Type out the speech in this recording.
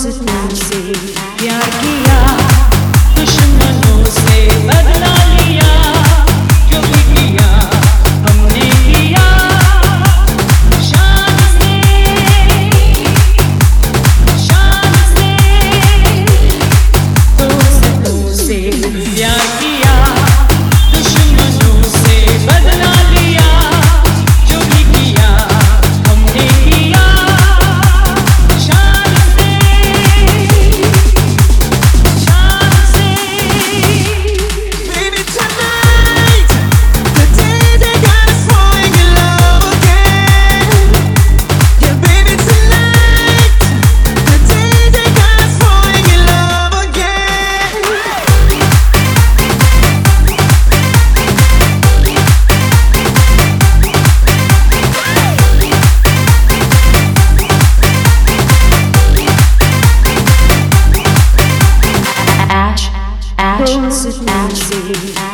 दोस्तों से प्यार किया, दुश्मनों से बदला लिया, जो भी किया हमने किया शान से, शान से। दोस्तों से प्यार किया, दुश्मनों से बदला लिया, जो भी किया हमने किया शान से, शान से। Baby, tonight, the day they got us falling in love again. Yeah, baby, tonight, the day they got us falling in love again. Ash, doस्तों से